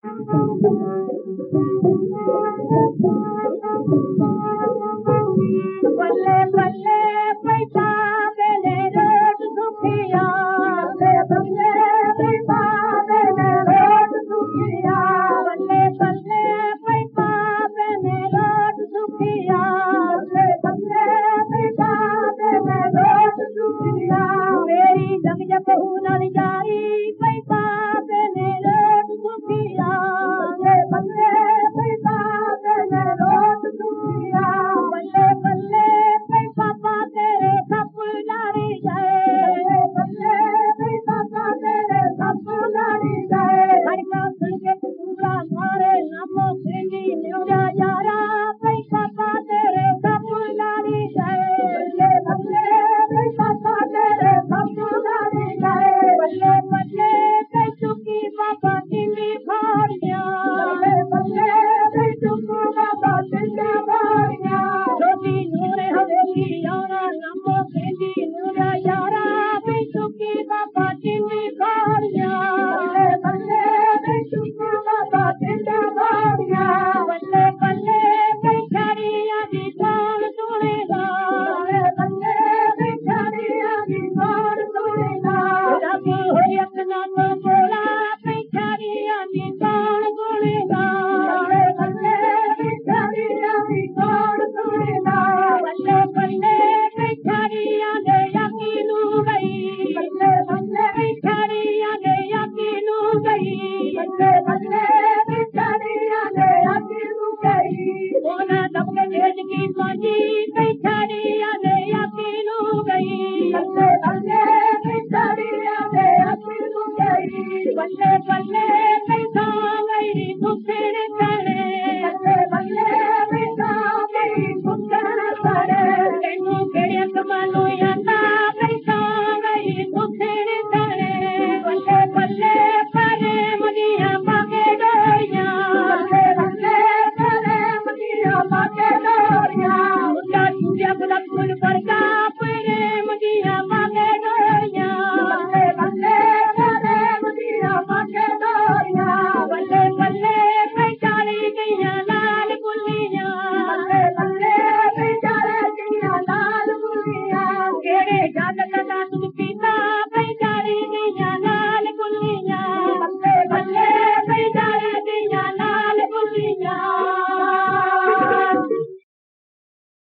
बल्ले बल्ले पैसा देने रोज दुखिया बल्ले पैसा देने रोज दुखिया बल्ले बल्ले पैसा देने रोज दुखिया बल्ले पैसा देने रोज दुखिया मेरी जग जग हुनर जारी पैसा देने रोज दुखिया बल्ले पैसा देने रोज दुखिया बल्ले बल्ले पैसा तेरे सपनारी जाए बल्ले पैसा तेरे सपनारी जाए हर का सुनके पूरा मारे नमो सिंगी न्यूरा यारा पैसा तेरे सपनारी जाए बल्ले पैसा तेरे सपनारी जाए बल्ले बल्ले चुकी बाबा सिंगी भाड़िया बल्ले चुकी बाबा सिंगी भाड़िया छोटी नूरे हवेली यारा नमो सिंगी नूरा यारा चुकी बाबा सिंगी भाड़िया बल्ले चुकी बाबा सिंगी भाड़िया बल्ले बल्ले बेचारिया दी कौन सुनेगा बल्ले बेचारिया दी कौन सुनेगा रब हो अपना तो बोला बेचारिया दी कौन सुनेगा बल्ले बेचारिया दी कौन सुनेगा बल्ले बल्ले बेचारिया दे यकीन गई बल्ले बल्ले बेचारिया दे यकीन गई बल्ले बल्ले